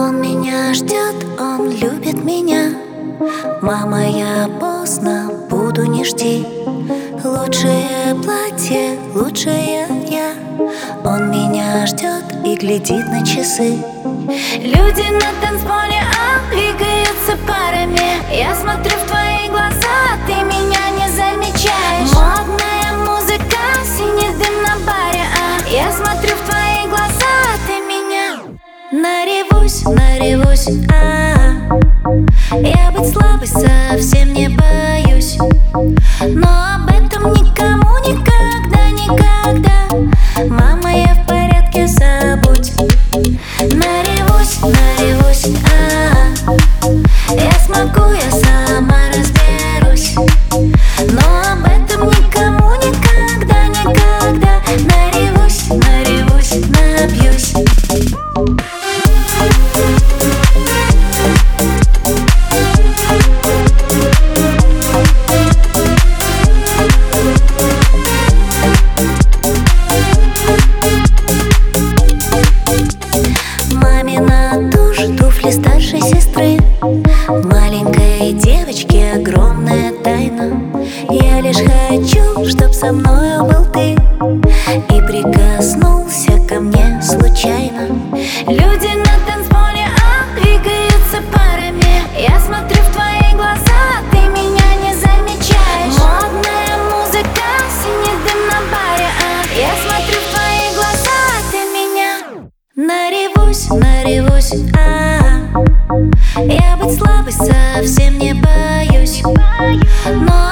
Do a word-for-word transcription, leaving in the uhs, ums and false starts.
Он меня ждет, он любит меня. Мама, я поздно, буду, не жди. Лучшее платье, лучшее я. Он меня ждет и глядит на часы. Люди на танцполе, а, двигаются парами. Я смотрю в твои глаза, ты меня не замечаешь. Модная музыка, синий дым на баре, а я смотрю в твои глаза, ты меня наревусь, наревусь, а я быть слабой совсем не боюсь, но об этом никому никогда, никогда. Мама, я в порядке, забудь. Наревусь, наревусь, а я смогу, я сама разберусь, но об этом никому никогда, никогда. Наревусь, наревусь, напьюсь. Старшей сестры, в маленькой девочке огромная тайна. Я лишь хочу, чтоб со мною был ты и прикоснулся ко мне случайно. Люди на танцполе, а, двигаются парами. Я смотрю в твои глаза, ты меня не замечаешь. Модная музыка, синий дым на баре, а я смотрю в твои глаза, ты меня наревусь, наревусь, а я быть слабой совсем не боюсь, но